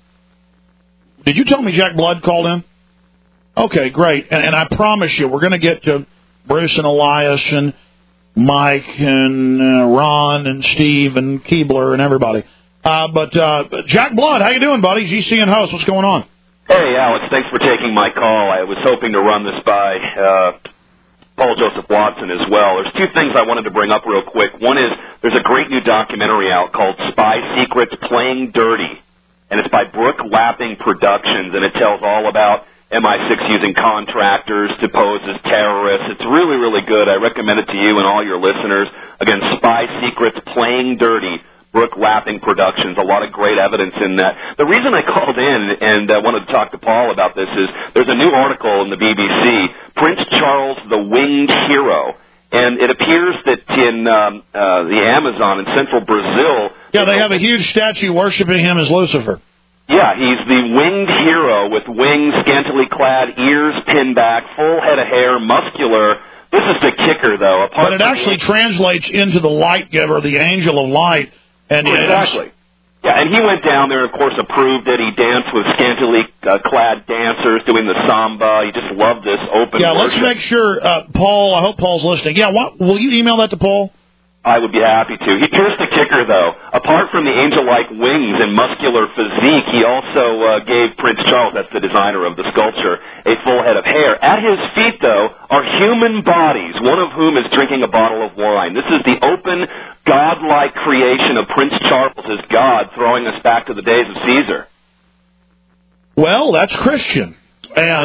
Did you tell me Jack Blood called in? Okay, great. And I promise you, we're going to get to Bruce and Elias and Mike and Ron and Steve and Keebler and everybody. But Jack Blood, how you doing, buddy? GCN host, what's going on? Hey, Alex, thanks for taking my call. I was hoping to run this by Paul Joseph Watson as well. There's 2 things I wanted to bring up real quick. One is there's a great new documentary out called Spy Secrets Playing Dirty, and it's by Brooke Lapping Productions, and it tells all about MI6 using contractors to pose as terrorists. It's really, really good. I recommend it to you and all your listeners. Again, Spy Secrets Playing Dirty, Brooke Lapping Productions. A lot of great evidence in that. The reason I called in and wanted to talk to Paul about this is there's a new article in the BBC, Prince Charles the Winged Hero. And it appears that in the Amazon in central Brazil... Yeah, they have a huge statue worshiping him as Lucifer. Yeah, he's the winged hero with wings, scantily clad, ears pinned back, full head of hair, muscular. This is the kicker, though. But it actually translates into the light giver, the angel of light. And exactly. Yeah, and he went down there, of course, approved it. He danced with scantily clad dancers doing the samba. He just loved this open Yeah, worship. Let's make sure, Paul, I hope Paul's listening. Yeah, will you email that to Paul? I would be happy to. Here's the kicker, though. Apart from the angel-like wings and muscular physique, he also gave Prince Charles, that's the designer of the sculpture, a full head of hair. At his feet, though, are human bodies, one of whom is drinking a bottle of wine. This is the open, godlike creation of Prince Charles as God, throwing us back to the days of Caesar. Well, that's Christian. And,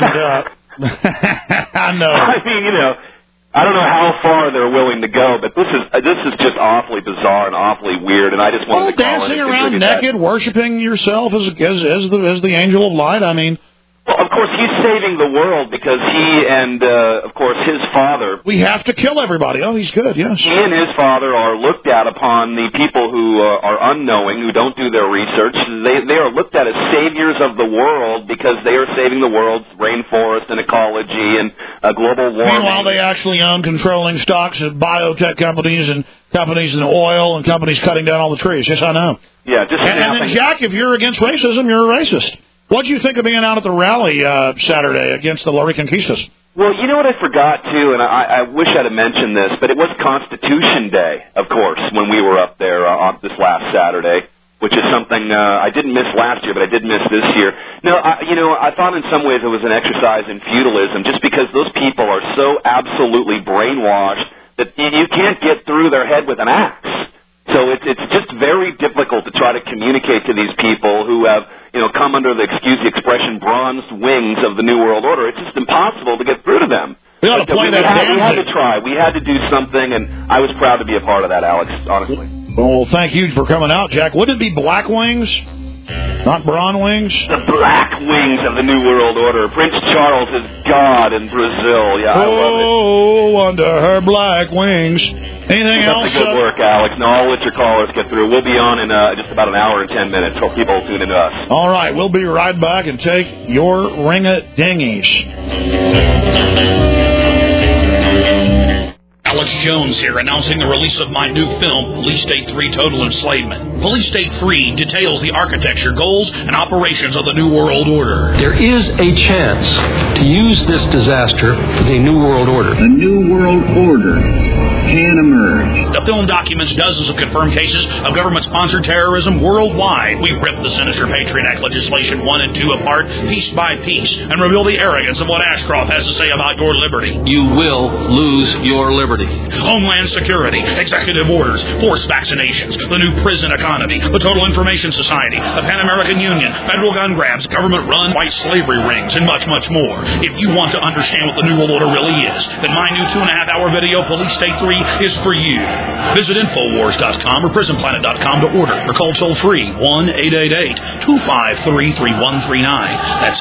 I know. I mean, I don't know how far they're willing to go, but this is just awfully bizarre and awfully weird, and I just wanted to call dancing around naked, worshiping yourself as the angel of light. I mean, Well, of course, he's saving the world because he and, of course, his father... We have to kill everybody. Oh, he's good, yes. He and his father are looked at upon the people who are unknowing, who don't do their research. They are looked at as saviors of the world because they are saving the world's rainforest and ecology and global warming. Meanwhile, they actually own controlling stocks of biotech companies and companies in oil and companies cutting down all the trees. Yes, I know. Yeah, just and then, Jack, if you're against racism, you're a racist. What did you think of being out at the rally Saturday against the La Reconquistas? Well, you know what I forgot, too, and I wish I'd have mentioned this, but it was Constitution Day, of course, when we were up there on this last Saturday, which is something I didn't miss last year, but I did miss this year. No, I thought in some ways it was an exercise in feudalism, just because those people are so absolutely brainwashed that you can't get through their head with an axe. So it's just very difficult to try to communicate to these people who have, come under the expression, bronzed wings of the New World Order. It's just impossible to get through to them. We ought to play that we had to try. We had to do something, and I was proud to be a part of that, Alex, honestly. Well, thank you for coming out, Jack. Wouldn't it be black wings? Not bronze wings? The black wings of the New World Order. Prince Charles is God in Brazil. Yeah, I love it. Oh, under her black wings. Anything else? That's good work, Alex. No, I'll let your callers get through. We'll be on in just about an hour and 10 minutes. Hope people will tune into us. All right, we'll be right back and take your ring-a-dingies. Alex Jones here, announcing the release of my new film, Police State 3 Total Enslavement. Police State 3 details the architecture, goals, and operations of the New World Order. There is a chance to use this disaster for the New World Order. The New World Order can emerge. The film documents dozens of confirmed cases of government-sponsored terrorism worldwide. We rip the sinister Patriot Act legislation 1 and 2 apart, piece by piece, and reveal the arrogance of what Ashcroft has to say about your liberty. You will lose your liberty. Homeland Security, executive orders, forced vaccinations, the new prison economy, the Total Information Society, the Pan American Union, federal gun grabs, government-run white slavery rings, and much, much more. If you want to understand what the New World Order really is, then my new 2.5-hour video, Police State 3, is for you. Visit Infowars.com or PrisonPlanet.com to order or call toll-free 1-888-253-3139. That's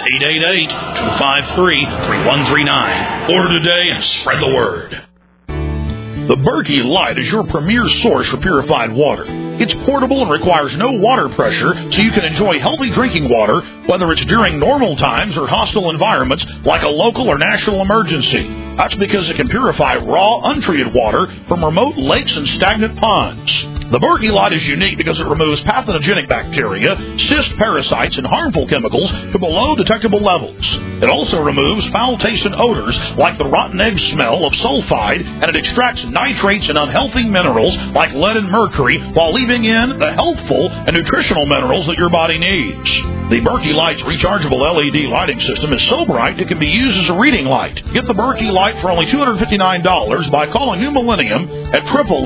888-253-3139. Order today and spread the word. The Berkey Light is your premier source for purified water. It's portable and requires no water pressure, so you can enjoy healthy drinking water, whether it's during normal times or hostile environments like a local or national emergency. That's because it can purify raw, untreated water from remote lakes and stagnant ponds. The Berkey Light is unique because it removes pathogenic bacteria, cyst parasites, and harmful chemicals to below detectable levels. It also removes foul-tasting odors like the rotten egg smell of sulfide, and it extracts nitrates and unhealthy minerals like lead and mercury while leaving in the healthful and nutritional minerals that your body needs. The Berkey Light's rechargeable LED lighting system is so bright it can be used as a reading light. Get the Berkey Light for only $259 by calling New Millennium at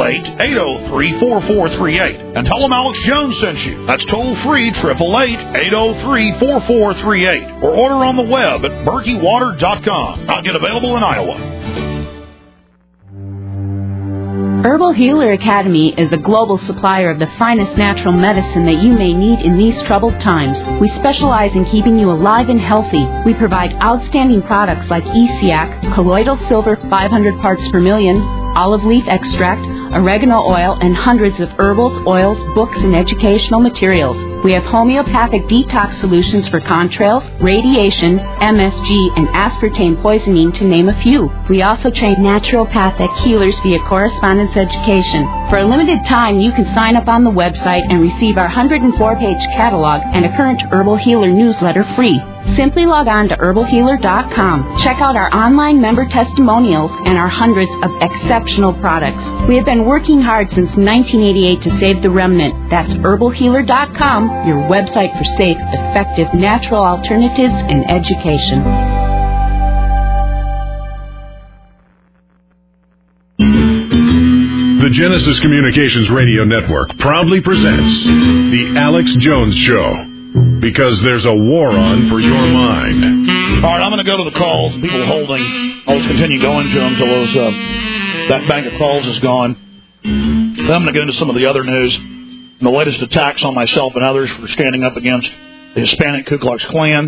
888-803-4438 and tell them Alex Jones sent you. That's toll-free 888-803-4438 or order on the web at berkeywater.com. Not yet available in Iowa. Herbal Healer Academy is a global supplier of the finest natural medicine that you may need in these troubled times. We specialize in keeping you alive and healthy. We provide outstanding products like ESEAC, colloidal silver 500 parts per million, olive leaf extract, oregano oil, and hundreds of herbals, oils, books, and educational materials. We have homeopathic detox solutions for contrails, radiation, MSG, and aspartame poisoning, to name a few. We also train naturopathic healers via correspondence education. For a limited time, you can sign up on the website and receive our 104-page catalog and a current Herbal Healer newsletter free. Simply log on to herbalhealer.com. Check out our online member testimonials and our hundreds of exceptional products. We have been working hard since 1988 to save the remnant. That's herbalhealer.com, your website for safe, effective, natural alternatives and education. The Genesis Communications Radio Network proudly presents The Alex Jones Show. Because there's a war on for your mind. All right, I'm going to go to the calls. People holding. I'll just continue going to them until that bank of calls is gone. Then I'm going to go into some of the other news. And the latest attacks on myself and others for standing up against the Hispanic Ku Klux Klan.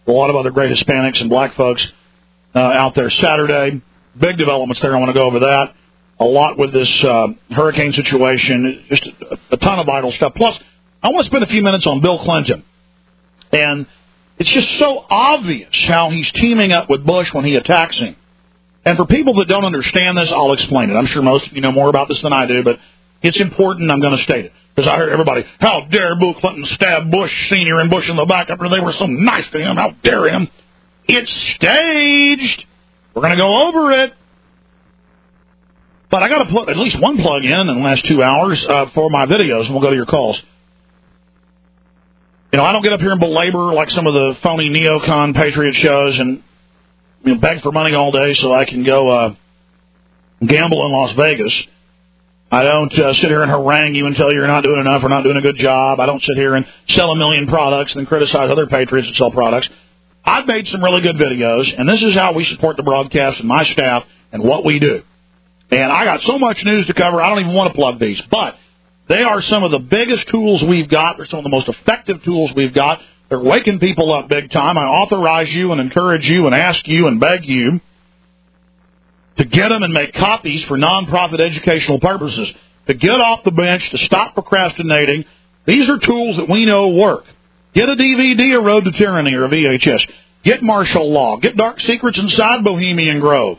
A lot of other great Hispanics and black folks out there Saturday. Big developments there. I want to go over that. A lot with this hurricane situation. Just a ton of vital stuff. Plus, I want to spend a few minutes on Bill Clinton. And it's just so obvious how he's teaming up with Bush when he attacks him. And for people that don't understand this, I'll explain it. I'm sure most of you know more about this than I do, but it's important. I'm going to state it. Because I heard everybody, how dare Bill Clinton stab Bush Sr. and Bush in the back after they were so nice to him. How dare him? It's staged. We're going to go over it. But I got to put at least one plug in the last 2 hours for my videos, and we'll go to your calls. You know, I don't get up here and belabor like some of the phony neocon patriot shows and beg for money all day so I can go gamble in Las Vegas. I don't sit here and harangue you and tell you you're not doing enough or not doing a good job. I don't sit here and sell 1 million products and then criticize other patriots that sell products. I've made some really good videos, and this is how we support the broadcast and my staff and what we do. And I got so much news to cover, I don't even want to plug these. But they are some of the biggest tools we've got. They're some of the most effective tools we've got. They're waking people up big time. I authorize you and encourage you and ask you and beg you to get them and make copies for nonprofit educational purposes, to get off the bench, to stop procrastinating. These are tools that we know work. Get a DVD of Road to Tyranny or a VHS. Get Martial Law. Get Dark Secrets Inside Bohemian Grove.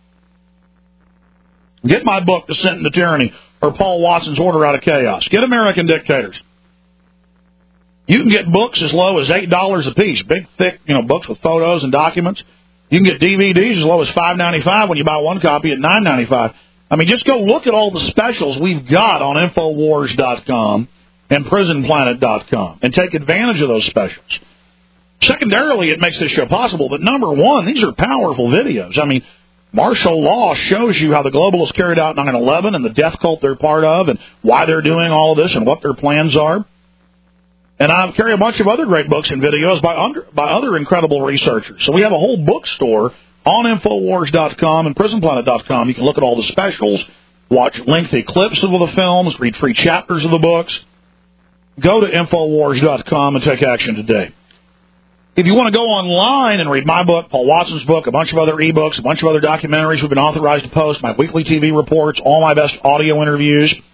Get my book, Descent into Tyranny, or Paul Watson's Order Out of Chaos. Get American Dictators. You can get books as low as $8 a piece, big, thick, books with photos and documents. You can get DVDs as low as $5.95 when you buy one copy at $9.95. I mean, just go look at all the specials we've got on Infowars.com and PrisonPlanet.com and take advantage of those specials. Secondarily, it makes this show possible, but number one, these are powerful videos. I mean, Martial Law shows you how the globalists carried out 9/11 and the death cult they're part of and why they're doing all of this and what their plans are. And I carry a bunch of other great books and videos by other incredible researchers. So we have a whole bookstore on Infowars.com and PrisonPlanet.com. You can look at all the specials, watch lengthy clips of the films, read free chapters of the books. Go to Infowars.com and take action today. If you want to go online and read my book, Paul Watson's book, a bunch of other ebooks, a bunch of other documentaries we've been authorized to post, my weekly TV reports, all my best audio interviews, did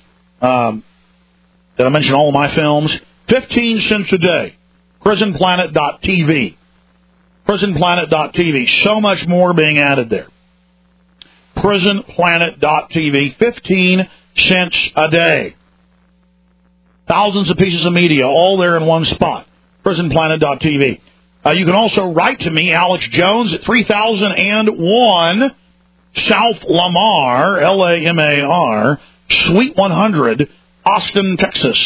I mention all of my films? 15 cents a day. PrisonPlanet.tv. PrisonPlanet.tv. So much more being added there. PrisonPlanet.tv. 15 cents a day. Thousands of pieces of media, all there in one spot. PrisonPlanet.tv. You can also write to me, Alex Jones, at 3001 South Lamar, Lamar, Suite 100, Austin, Texas,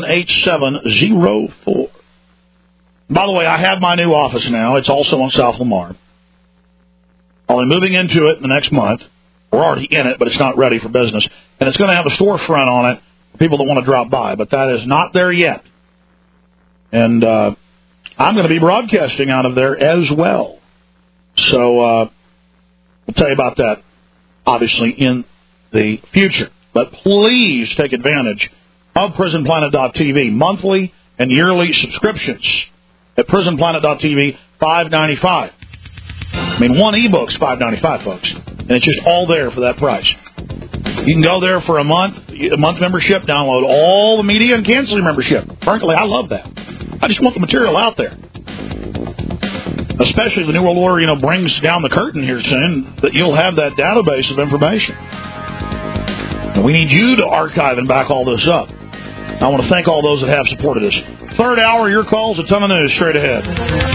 78704. By the way, I have my new office now. It's also on South Lamar. I'll be moving into it in the next month. We're already in it, but it's not ready for business. And it's going to have a storefront on it for people that want to drop by, but that is not there yet. And I'm going to be broadcasting out of there as well. So we'll tell you about that, obviously, in the future. But please take advantage of PrisonPlanet.tv. Monthly and yearly subscriptions at PrisonPlanet.tv, $5.95. I mean, one ebook's $5.95, folks. And it's just all there for that price. You can go there for a month membership, download all the media, and cancel your membership. Frankly, I love that. I just want the material out there. Especially if the New World Order, brings down the curtain here soon, that you'll have that database of information. And we need you to archive and back all this up. I want to thank all those that have supported us. Third hour, your calls, a ton of news straight ahead.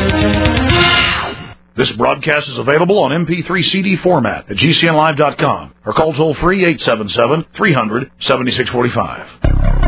This broadcast is available on MP3 CD format at GCNlive.com or call toll-free 877-300-7645.